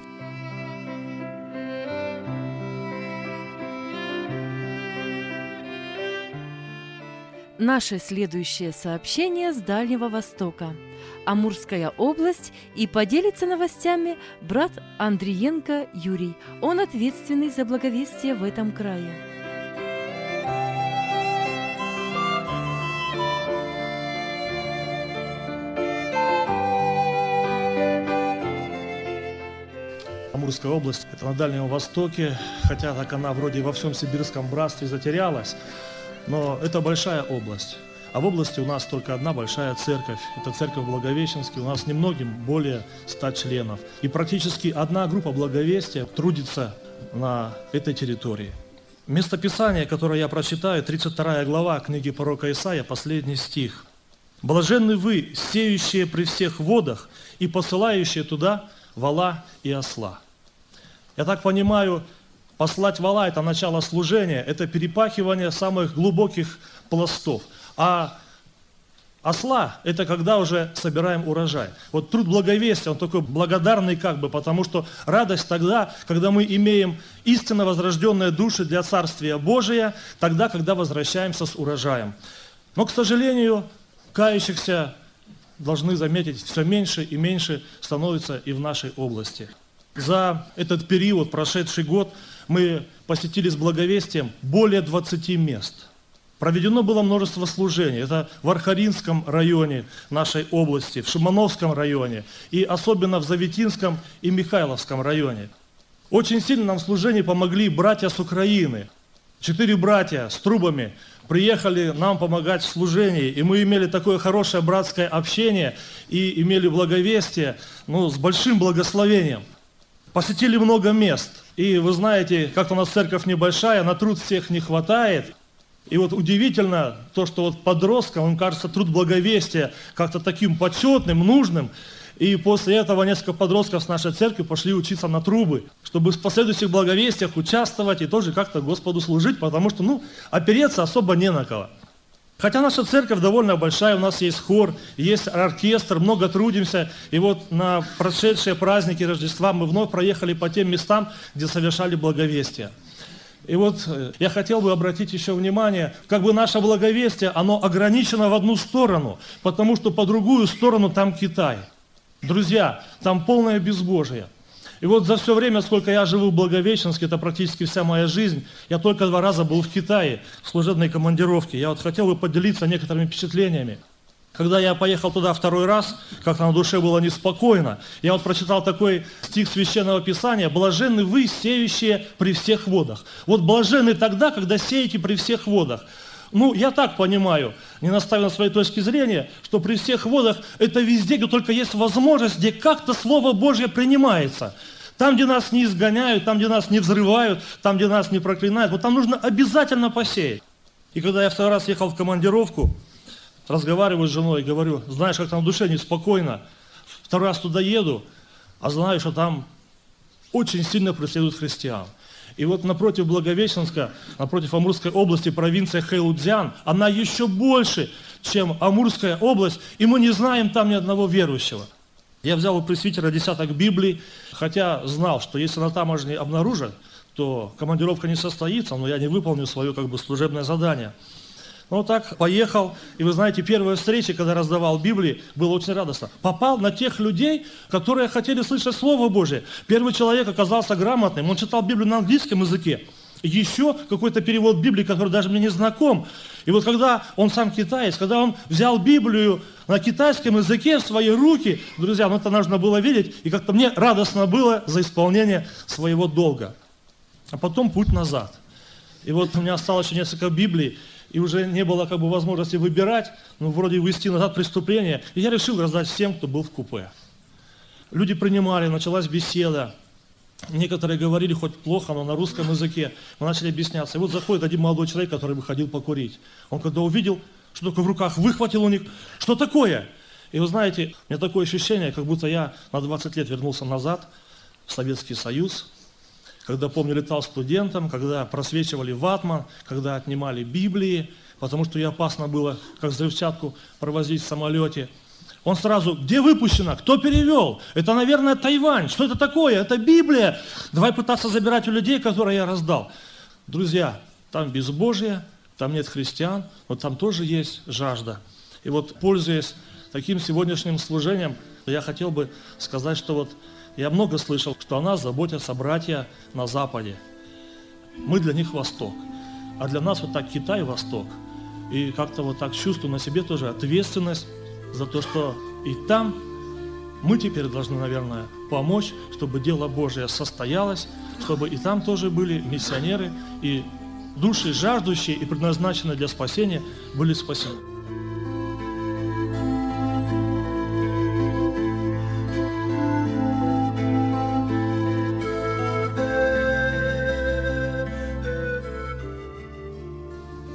S2: Наше следующее сообщение с Дальнего Востока. Амурская область, и поделится новостями брат Андриенко Юрий. Он ответственный за благовестие в этом крае.
S6: Амурская область, это на Дальнем Востоке, хотя так она вроде во всем сибирском братстве затерялась, но это большая область. А в области у нас только одна большая церковь. Это церковь в Благовещенске. У нас немногим более ста членов. И практически одна группа Благовестия трудится на этой территории. Местописание, которое я прочитаю, тридцать вторая глава книги пророка Исаия, последний стих. «Блаженны вы, сеющие при всех водах и посылающие туда вола и осла». Я так понимаю, послать вола – это начало служения, это перепахивание самых глубоких пластов. А осла – это когда уже собираем урожай. Вот труд благовестия, он такой благодарный как бы, потому что радость тогда, когда мы имеем истинно возрожденные души для Царствия Божия, тогда, когда возвращаемся с урожаем. Но, к сожалению, кающихся, должны заметить, все меньше и меньше становится и в нашей области. За этот период, прошедший год, мы посетили с благовестием более двадцати мест. Проведено было множество служений. Это в Архаринском районе нашей области, в Шимановском районе и особенно в Заветинском и Михайловском районе. Очень сильно нам в служении помогли братья с Украины. Четыре братья с трубами приехали нам помогать в служении, и мы имели такое хорошее братское общение и имели благовестие, ну, с большим благословением. Посетили много мест, и вы знаете, как у нас церковь небольшая, на труд всех не хватает. И вот удивительно то, что вот подросткам, им кажется, труд благовестия как-то таким почетным, нужным. И после этого несколько подростков с нашей церкви пошли учиться на трубы, чтобы в последующих благовестиях участвовать и тоже как-то Господу служить, потому что, ну, опереться особо не на кого. Хотя наша церковь довольно большая, у нас есть хор, есть оркестр, много трудимся. И вот на прошедшие праздники Рождества мы вновь проехали по тем местам, где совершали благовестие. И вот я хотел бы обратить еще внимание, как бы наше благовестие, оно ограничено в одну сторону, потому что по другую сторону там Китай. Друзья, там полное безбожие. И вот за все время, сколько я живу в Благовещенске, это практически вся моя жизнь, я только два раза был в Китае, в служебной командировке. Я вот хотел бы поделиться некоторыми впечатлениями. Когда я поехал туда второй раз, как на душе было неспокойно, я вот прочитал такой стих Священного Писания: «Блаженны вы, сеющие при всех водах». Вот блаженны тогда, когда сеете при всех водах. Ну, я так понимаю, не наставив на своей точки зрения, что при всех водах это везде, где только есть возможность, где как-то Слово Божье принимается. Там, где нас не изгоняют, там, где нас не взрывают, там, где нас не проклинают, вот там нужно обязательно посеять. И когда я второй раз ехал в командировку, разговариваю с женой, говорю: знаешь, как там в душе неспокойно, второй раз туда еду, а знаю, что там очень сильно преследуют христиан. И вот напротив Благовещенска, напротив Амурской области, провинция Хэйлудзян, она еще больше, чем Амурская область, и мы не знаем там ни одного верующего. Я взял у пресвитера десяток Библий, хотя знал, что если на таможне обнаружат, то командировка не состоится, но я не выполню свое как бы служебное задание. Ну так, поехал, и вы знаете, первая встреча, когда раздавал Библии, было очень радостно. Попал на тех людей, которые хотели слышать Слово Божие. Первый человек оказался грамотным, он читал Библию на английском языке. Еще какой-то перевод Библии, который даже мне не знаком. И вот когда он сам китаец, когда он взял Библию на китайском языке в свои руки, друзья, ну это нужно было видеть, и как-то мне радостно было за исполнение своего долга. А потом путь назад. И вот у меня осталось еще несколько Библий, и уже не было как бы возможности выбирать, ну вроде вести назад преступление, и я решил раздать всем, кто был в купе. Люди принимали, началась беседа. Некоторые говорили хоть плохо, но на русском языке. Мы начали объясняться. И вот заходит один молодой человек, который выходил покурить. Он когда увидел, что такое в руках, выхватил у них, что такое? И вы знаете, у меня такое ощущение, как будто я на двадцать лет вернулся назад в Советский Союз, когда, помню, летал студентом, когда просвечивали ватман, когда отнимали Библии, потому что ей опасно было, как взрывчатку, провозить в самолете. Он сразу: где выпущено? Кто перевел? Это, наверное, Тайвань. Что это такое? Это Библия. Давай пытаться забирать у людей, которые я раздал. Друзья, там безбожие, там нет христиан, но там тоже есть жажда. И вот, пользуясь таким сегодняшним служением, я хотел бы сказать, что вот я много слышал, что о нас заботятся братья на Западе. Мы для них Восток. А для нас вот так Китай Восток. И как-то вот так чувствую на себе тоже ответственность за то, что и там мы теперь должны, наверное, помочь, чтобы дело Божие состоялось, чтобы и там тоже были миссионеры, и души жаждущие и предназначенные для спасения были спасены.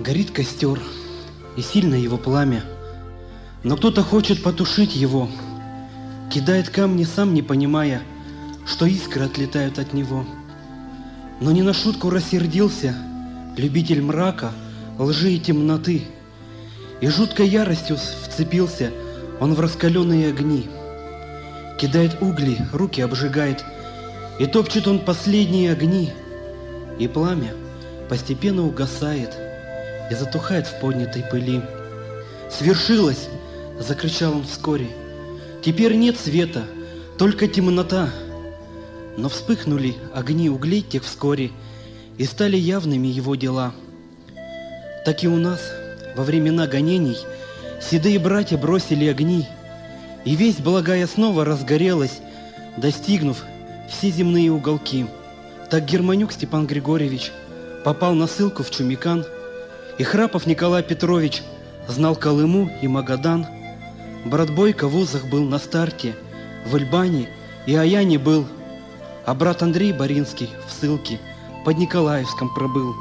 S7: Горит костер, и сильно его пламя, но кто-то хочет потушить его, кидает камни, сам не понимая, что искры отлетают от него. Но не на шутку рассердился любитель мрака, лжи и темноты, и жуткой яростью вцепился он в раскаленные огни. Кидает угли, руки обжигает, и топчет он последние огни, и пламя постепенно угасает и затухает в поднятой пыли. «Свершилось!» — закричал он вскоре. «Теперь нет света, только темнота». Но вспыхнули огни углей тех вскоре, и стали явными его дела. Так и у нас во времена гонений седые братья бросили огни, и весть благая снова разгорелась, достигнув все земные уголки. Так Германюк Степан Григорьевич попал на ссылку в Чумикан, и Храпов Николай Петрович знал Колыму и Магадан. Брат Бойко в вузах был на старте, в Эльбане и Аяне был, а брат Андрей Боринский в ссылке под Николаевском пробыл.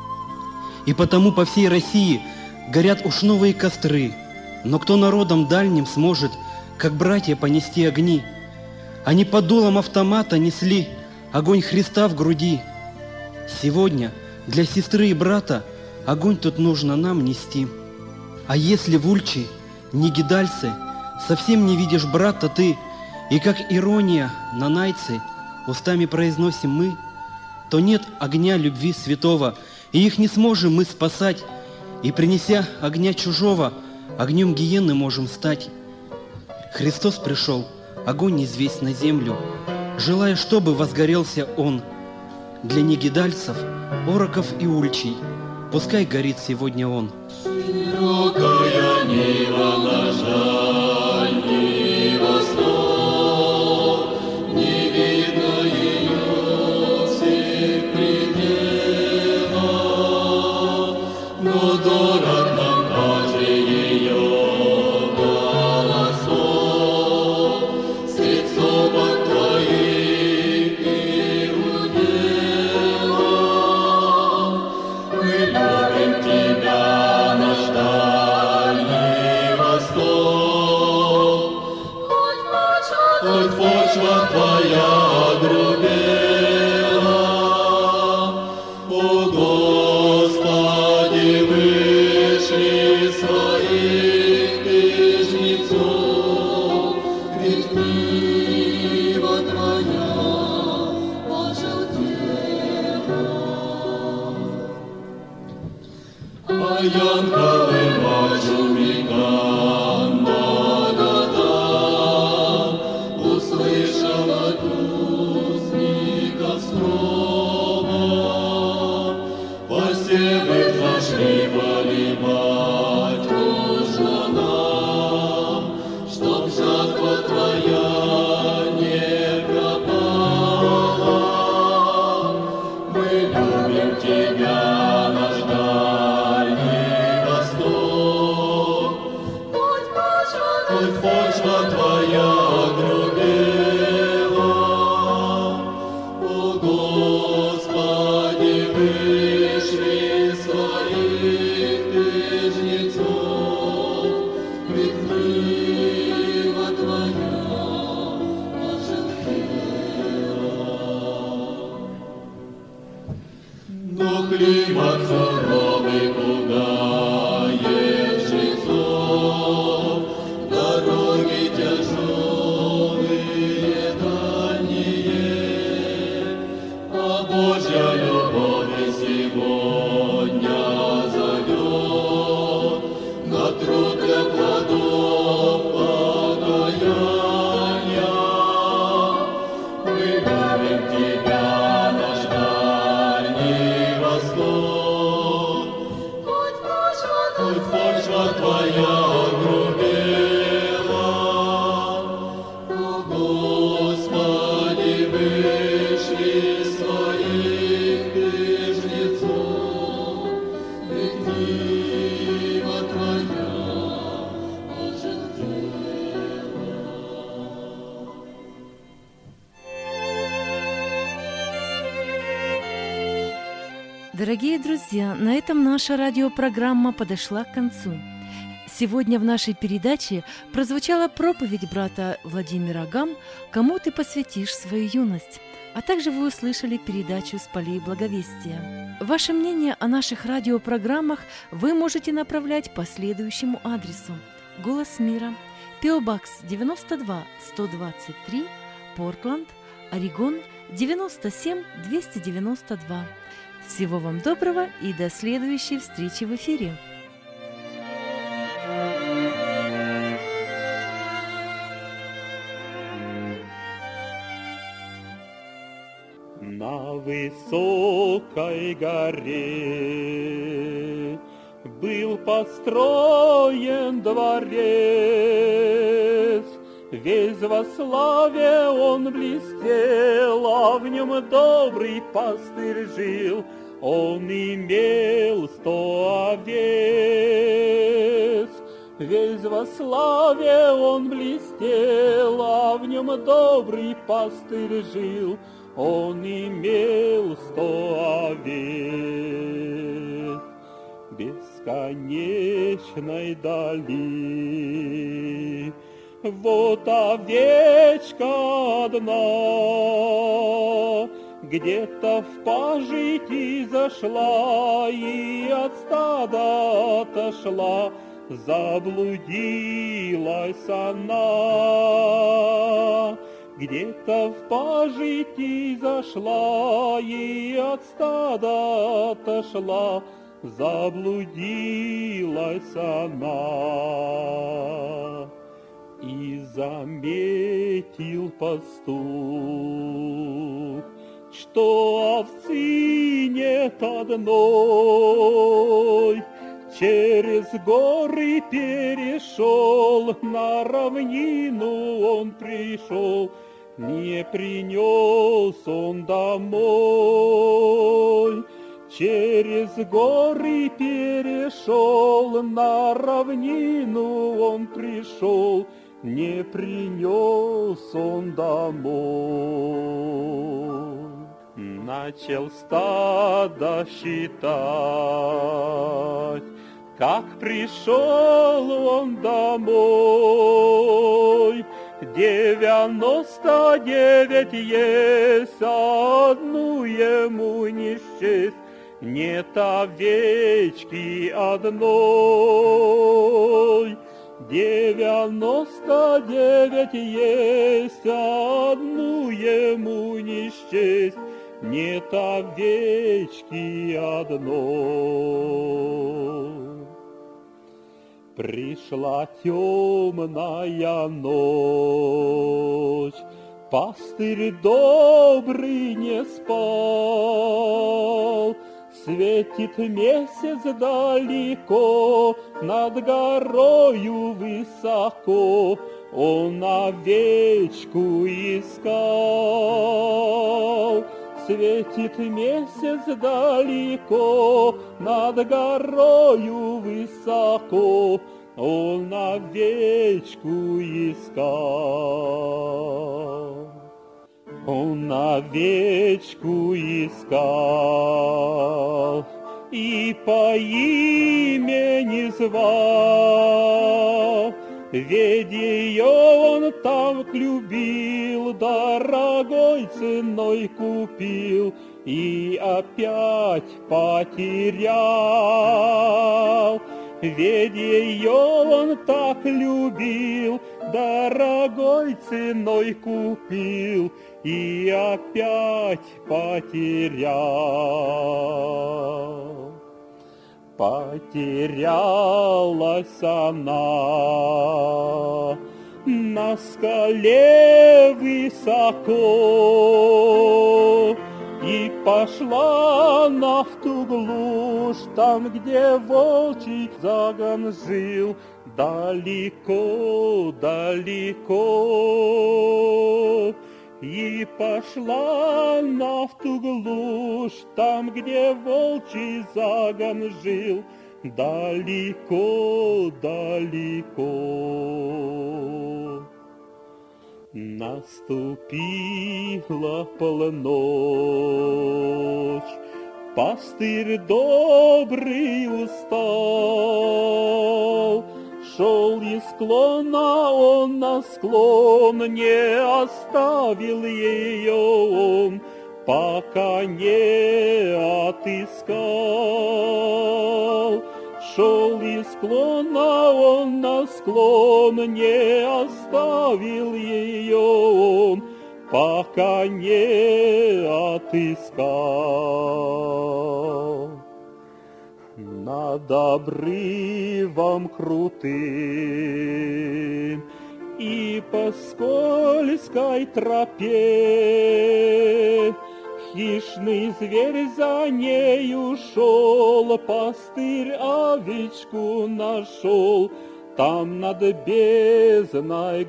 S7: И потому по всей России горят уж новые костры, но кто народом дальним сможет, как братья, понести огни? Они под дулом автомата несли огонь Христа в груди. Сегодня для сестры и брата огонь тут нужно нам нести. А если в Ульчи, Нигидальце, совсем не видишь брата ты, и как ирония на Найце устами произносим мы, то нет огня любви святого, и их не сможем мы спасать, и, принеся огня чужого, огнем гиены можем стать. Христос пришел, огонь низвесь на землю, желая, чтобы возгорелся Он. Для нигидальцев, ороков и ульчей пускай горит сегодня Он.
S3: Широкая Нива наша, ни восток, не видно ее всех пределов, но дорог нам каждый ее голосок, свет сопок Твоих и уделов. Мы любим Тебя, наш дальний восток, хоть почва Твоя грубела. О Господи, вышли своих беженцов, ведь нива Твоя пожелтела. А янковы Чумикан, Магадан, услышал от уст ников снова, посевы зашли поливать нужно нам, чтоб жатва Твоя не пропала. Мы любим Тебя, наш дальний восток, хоть почва Твоя грубела. О Господи, вышли своих беженцов, ведь нива Твоя пожелтела. Но климат суровый пугает жрецов, дороги тяжелые, дальние, а Божья любовь и сегодня зовет на труд для плодов покаяния. Мы любим Тебя, наш дальний восток, хоть почва Твоя грубела. О Господи, вышли своих беженцов,
S2: Дорогие друзья, на этом наша радиопрограмма подошла к концу. Сегодня в нашей передаче прозвучала проповедь брата Владимира Гам «Кому ты посвятишь свою юность?», а также вы услышали передачу «С полей благовестия». Ваше мнение о наших радиопрограммах вы можете направлять по следующему адресу. «Голос мира», пэ о Бокс девяносто два сто двадцать три, Портленд, Орегон девяносто семь двести девяносто два. Всего вам доброго и до следующей встречи в эфире.
S3: На высокой горе был построен дворец, весь во славе он блестел, а в нем добрый пастырь жил. Он имел сто овец, весь во славе он блестел, а в нем добрый пастырь жил. Он имел сто овец. Бесконечной дали вот овечка одна, где-то в пажити зашла и от стада отошла, заблудилась она. Где-то в пажити зашла и от стада отошла, заблудилась она. И заметил пастух, что овцы нет одной, через горы перешел, на равнину он пришел, не принес он домой. Через горы перешел, на равнину он пришел, не принес он домой. Начал стадо считать, как пришел он домой. Девяносто девять есть, а одну ему не счесть, нет овечки одной. Девяносто девять есть, а одну ему не счесть, нет овечки одной. Пришла темная ночь, пастырь добрый не спал. Светит месяц далеко, над горою высоко, он овечку искал. Светит месяц далеко, над горою высоко, он овечку искал. Он овечку искал и по имени звал, ведь ее он так любил, дорогой ценой купил и опять потерял. Ведь ее он так любил, дорогой ценой купил и опять потерял. Потерялась она на скале высоко, и пошла она в ту глушь, там, где волчий загон жил, далеко, далеко. И пошла она в ту глушь, там, где волчий загон жил, далеко, далеко. Наступила полночь, пастырь добрый устал. Шел из склона он на склон, не оставил ее он, пока не отыскал. Шел из склона он на склон, не оставил ее он, пока не отыскал. Над обрывом крутым и по скользкой тропе хищный зверь за нею шел, пастырь овечку нашел там над бездной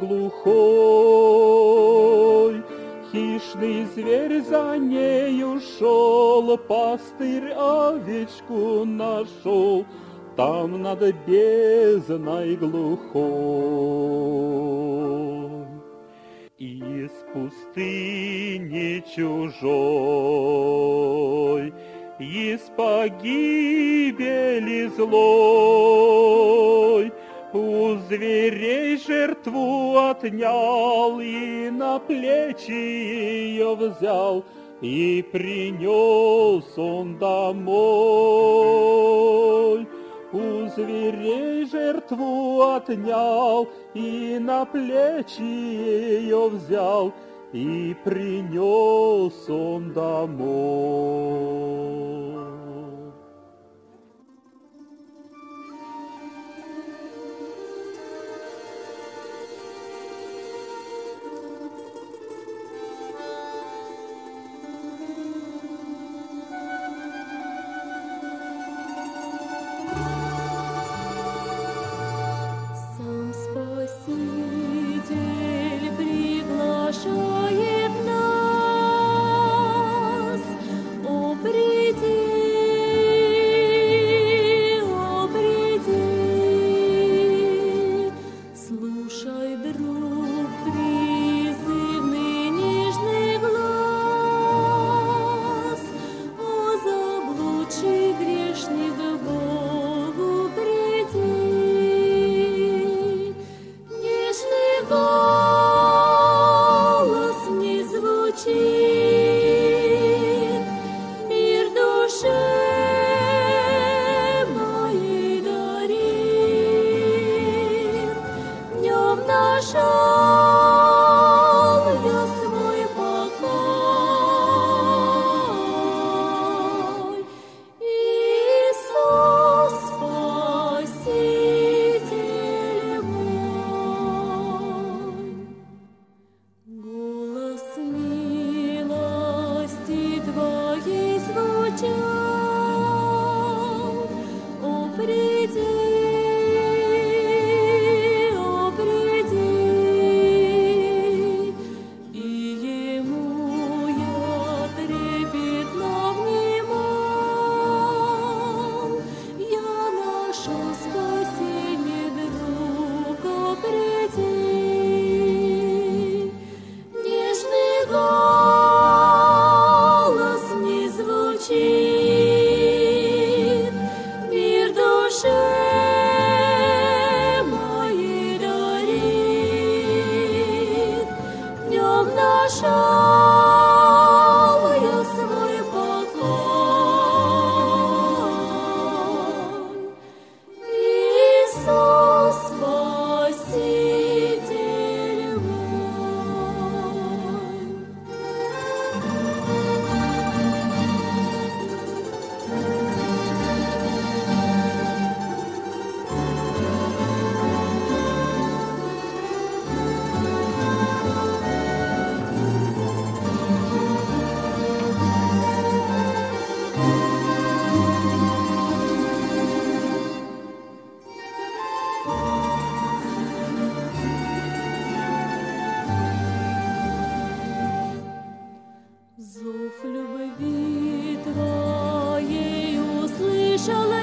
S3: глухой. Хищный зверь за нею шел, пастырь овечку нашел там над бездной глухой. Из пустыни чужой, из погибели злой, у зверей жертву отнял и на плечи ее взял, и принес он домой. У зверей жертву отнял и на плечи ее взял, и принес он домой.
S8: Зов любви твоей услышала